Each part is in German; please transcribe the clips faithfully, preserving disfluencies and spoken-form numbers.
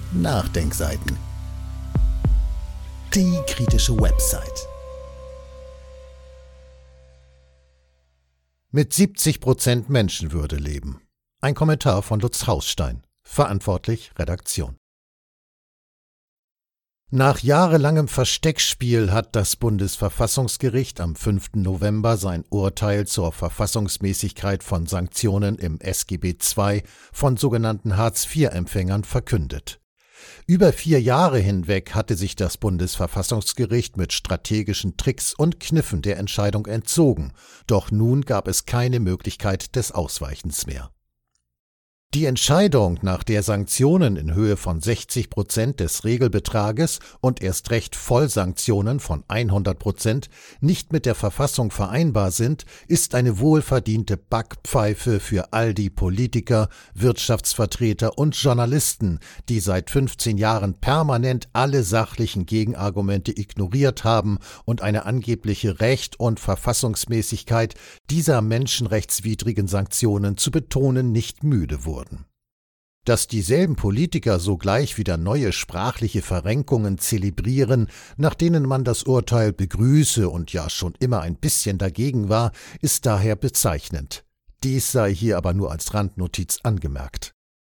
Nachdenkseiten. Die kritische Website. Mit siebzig Prozent Menschenwürde leben. Ein Kommentar von Lutz Hausstein. Verantwortlich Redaktion. Nach jahrelangem Versteckspiel hat das Bundesverfassungsgericht am fünften November sein Urteil zur Verfassungsmäßigkeit von Sanktionen im S G B zwei von sogenannten Hartz vier Empfängern verkündet. Über vier Jahre hinweg hatte sich das Bundesverfassungsgericht mit strategischen Tricks und Kniffen der Entscheidung entzogen, doch nun gab es keine Möglichkeit des Ausweichens mehr. Die Entscheidung, nach der Sanktionen in Höhe von sechzig Prozent des Regelbetrages und erst recht Vollsanktionen von hundert Prozent nicht mit der Verfassung vereinbar sind, ist eine wohlverdiente Backpfeife für all die Politiker, Wirtschaftsvertreter und Journalisten, die seit fünfzehn Jahren permanent alle sachlichen Gegenargumente ignoriert haben und eine angebliche Recht- und Verfassungsmäßigkeit dieser menschenrechtswidrigen Sanktionen zu betonen nicht müde wurden. Dass dieselben Politiker sogleich wieder neue sprachliche Verrenkungen zelebrieren, nach denen man das Urteil begrüße und ja schon immer ein bisschen dagegen war, ist daher bezeichnend. Dies sei hier aber nur als Randnotiz angemerkt.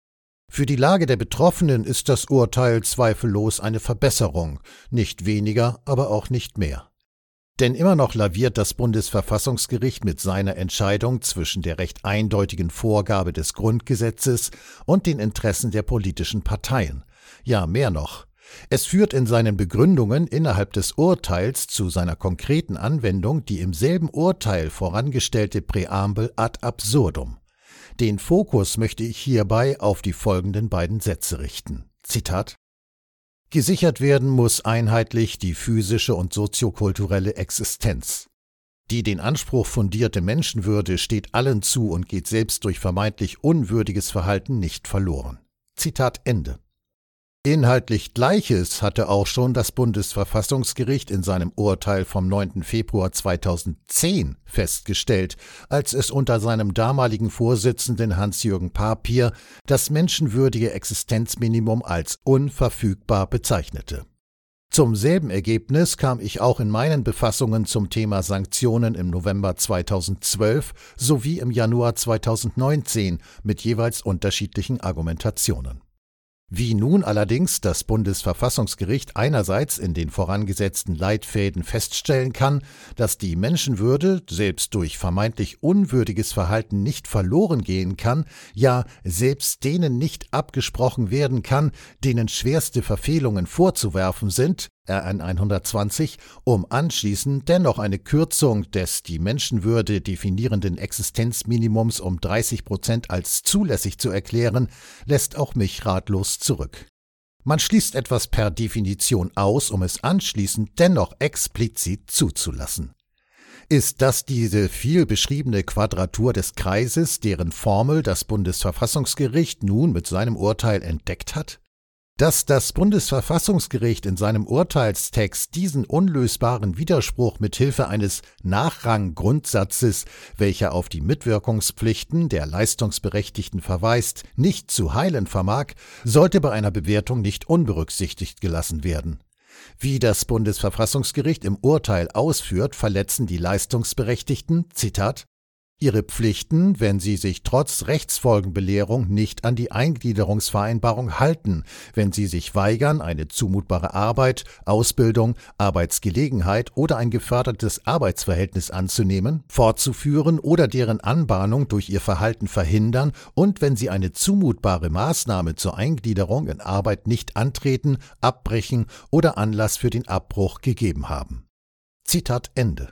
Für die Lage der Betroffenen ist das Urteil zweifellos eine Verbesserung, nicht weniger, aber auch nicht mehr. Denn immer noch laviert das Bundesverfassungsgericht mit seiner Entscheidung zwischen der recht eindeutigen Vorgabe des Grundgesetzes und den Interessen der politischen Parteien. Ja, mehr noch. Es führt in seinen Begründungen innerhalb des Urteils zu seiner konkreten Anwendung die im selben Urteil vorangestellte Präambel ad absurdum. Den Fokus möchte ich hierbei auf die folgenden beiden Sätze richten. Zitat: Gesichert werden muss einheitlich die physische und soziokulturelle Existenz. Die den Anspruch fundierte Menschenwürde steht allen zu und geht selbst durch vermeintlich unwürdiges Verhalten nicht verloren. Zitat Ende. Inhaltlich Gleiches hatte auch schon das Bundesverfassungsgericht in seinem Urteil vom neunten Februar zweitausendzehn festgestellt, als es unter seinem damaligen Vorsitzenden Hans-Jürgen Papier das menschenwürdige Existenzminimum als unverfügbar bezeichnete. Zum selben Ergebnis kam ich auch in meinen Befassungen zum Thema Sanktionen im November zweitausendzwölf sowie im Januar zweitausendneunzehn mit jeweils unterschiedlichen Argumentationen. Wie nun allerdings das Bundesverfassungsgericht einerseits in den vorangesetzten Leitfäden feststellen kann, dass die Menschenwürde selbst durch vermeintlich unwürdiges Verhalten nicht verloren gehen kann, ja selbst denen nicht abgesprochen werden kann, denen schwerste Verfehlungen vorzuwerfen sind, R N hundertzwanzig, um anschließend dennoch eine Kürzung des die Menschenwürde definierenden Existenzminimums um dreißig Prozent als zulässig zu erklären, lässt auch mich ratlos zurück. Man schließt etwas per Definition aus, um es anschließend dennoch explizit zuzulassen. Ist das diese viel beschriebene Quadratur des Kreises, deren Formel das Bundesverfassungsgericht nun mit seinem Urteil entdeckt hat? Dass das Bundesverfassungsgericht in seinem Urteilstext diesen unlösbaren Widerspruch mit Hilfe eines Nachranggrundsatzes, welcher auf die Mitwirkungspflichten der Leistungsberechtigten verweist, nicht zu heilen vermag, sollte bei einer Bewertung nicht unberücksichtigt gelassen werden. Wie das Bundesverfassungsgericht im Urteil ausführt, verletzen die Leistungsberechtigten, Zitat, ihre Pflichten, wenn sie sich trotz Rechtsfolgenbelehrung nicht an die Eingliederungsvereinbarung halten, wenn sie sich weigern, eine zumutbare Arbeit, Ausbildung, Arbeitsgelegenheit oder ein gefördertes Arbeitsverhältnis anzunehmen, fortzuführen oder deren Anbahnung durch ihr Verhalten verhindern und wenn sie eine zumutbare Maßnahme zur Eingliederung in Arbeit nicht antreten, abbrechen oder Anlass für den Abbruch gegeben haben. Zitat Ende.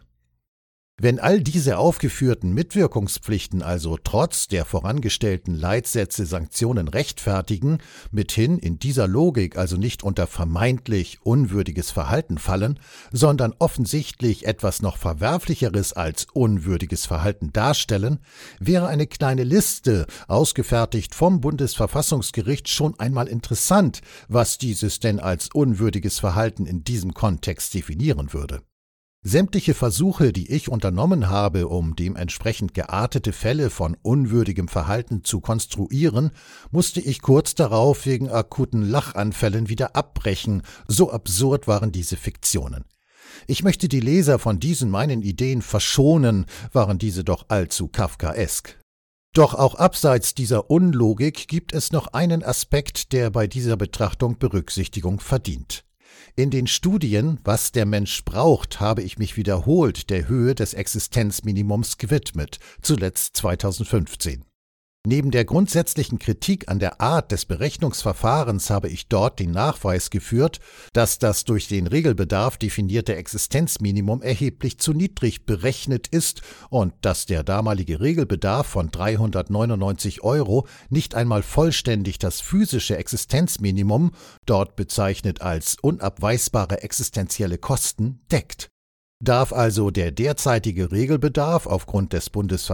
Wenn all diese aufgeführten Mitwirkungspflichten also trotz der vorangestellten Leitsätze Sanktionen rechtfertigen, mithin in dieser Logik also nicht unter vermeintlich unwürdiges Verhalten fallen, sondern offensichtlich etwas noch Verwerflicheres als unwürdiges Verhalten darstellen, wäre eine kleine Liste, ausgefertigt vom Bundesverfassungsgericht, schon einmal interessant, was dieses denn als unwürdiges Verhalten in diesem Kontext definieren würde. Sämtliche Versuche, die ich unternommen habe, um dementsprechend geartete Fälle von unwürdigem Verhalten zu konstruieren, musste ich kurz darauf wegen akuten Lachanfällen wieder abbrechen, so absurd waren diese Fiktionen. Ich möchte die Leser von diesen meinen Ideen verschonen, waren diese doch allzu kafkaesk. Doch auch abseits dieser Unlogik gibt es noch einen Aspekt, der bei dieser Betrachtung Berücksichtigung verdient. In den Studien, was der Mensch braucht, habe ich mich wiederholt der Höhe des Existenzminimums gewidmet, zuletzt zweitausendfünfzehn. Neben der grundsätzlichen Kritik an der Art des Berechnungsverfahrens habe ich dort den Nachweis geführt, dass das durch den Regelbedarf definierte Existenzminimum erheblich zu niedrig berechnet ist und dass der damalige Regelbedarf von dreihundertneunundneunzig Euro nicht einmal vollständig das physische Existenzminimum, dort bezeichnet als unabweisbare existenzielle Kosten, deckt. Darf also der derzeitige Regelbedarf aufgrund des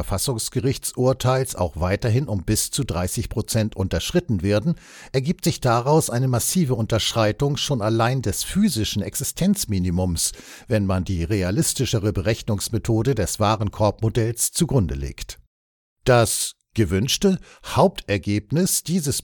Bundesverfassungsgerichtsurteils auch weiterhin um bis zu dreißig Prozent unterschritten werden, ergibt sich daraus eine massive Unterschreitung schon allein des physischen Existenzminimums, wenn man die realistischere Berechnungsmethode des Warenkorbmodells zugrunde legt. Das gewünschte Hauptergebnis dieses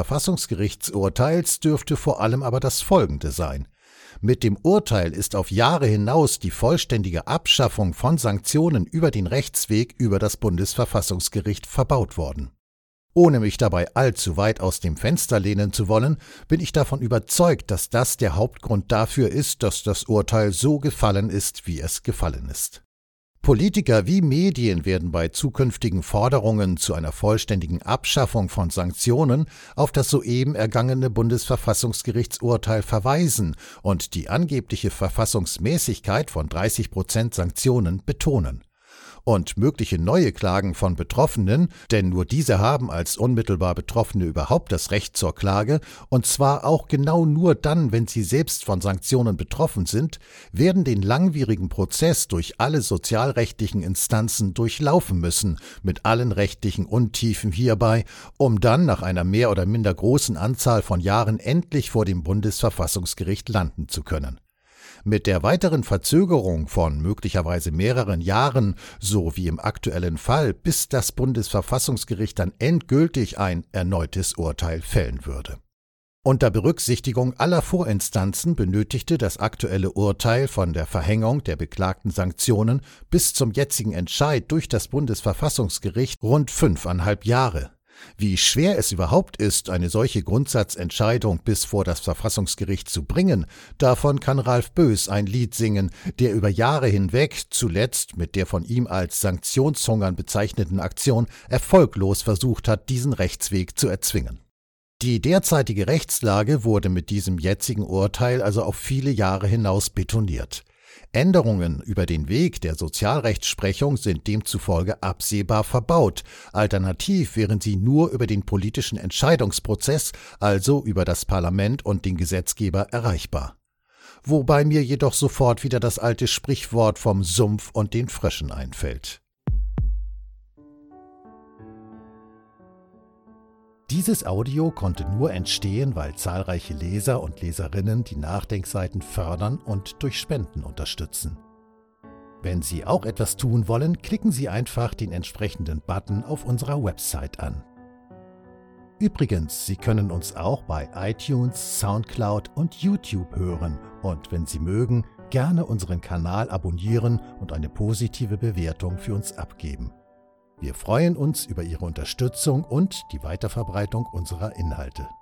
Bundesverfassungsgerichtsurteils dürfte vor allem aber das folgende sein: Mit dem Urteil ist auf Jahre hinaus die vollständige Abschaffung von Sanktionen über den Rechtsweg über das Bundesverfassungsgericht verbaut worden. Ohne mich dabei allzu weit aus dem Fenster lehnen zu wollen, bin ich davon überzeugt, dass das der Hauptgrund dafür ist, dass das Urteil so gefallen ist, wie es gefallen ist. Politiker wie Medien werden bei zukünftigen Forderungen zu einer vollständigen Abschaffung von Sanktionen auf das soeben ergangene Bundesverfassungsgerichtsurteil verweisen und die angebliche Verfassungsmäßigkeit von dreißig Prozent Sanktionen betonen. Und mögliche neue Klagen von Betroffenen, denn nur diese haben als unmittelbar Betroffene überhaupt das Recht zur Klage, und zwar auch genau nur dann, wenn sie selbst von Sanktionen betroffen sind, werden den langwierigen Prozess durch alle sozialrechtlichen Instanzen durchlaufen müssen, mit allen rechtlichen Untiefen hierbei, um dann nach einer mehr oder minder großen Anzahl von Jahren endlich vor dem Bundesverfassungsgericht landen zu können. Mit der weiteren Verzögerung von möglicherweise mehreren Jahren, so wie im aktuellen Fall, bis das Bundesverfassungsgericht dann endgültig ein erneutes Urteil fällen würde. Unter Berücksichtigung aller Vorinstanzen benötigte das aktuelle Urteil von der Verhängung der beklagten Sanktionen bis zum jetzigen Entscheid durch das Bundesverfassungsgericht rund fünfeinhalb Jahre. Wie schwer es überhaupt ist, eine solche Grundsatzentscheidung bis vor das Verfassungsgericht zu bringen, davon kann Ralf Bös ein Lied singen, der über Jahre hinweg, zuletzt mit der von ihm als Sanktionshungern bezeichneten Aktion, erfolglos versucht hat, diesen Rechtsweg zu erzwingen. Die derzeitige Rechtslage wurde mit diesem jetzigen Urteil also auf viele Jahre hinaus betoniert. Änderungen über den Weg der Sozialrechtsprechung sind demzufolge absehbar verbaut, alternativ wären sie nur über den politischen Entscheidungsprozess, also über das Parlament und den Gesetzgeber, erreichbar. Wobei mir jedoch sofort wieder das alte Sprichwort vom Sumpf und den Fröschen einfällt. Dieses Audio konnte nur entstehen, weil zahlreiche Leser und Leserinnen die Nachdenkseiten fördern und durch Spenden unterstützen. Wenn Sie auch etwas tun wollen, klicken Sie einfach den entsprechenden Button auf unserer Website an. Übrigens, Sie können uns auch bei iTunes, Soundcloud und YouTube hören und wenn Sie mögen, gerne unseren Kanal abonnieren und eine positive Bewertung für uns abgeben. Wir freuen uns über Ihre Unterstützung und die Weiterverbreitung unserer Inhalte.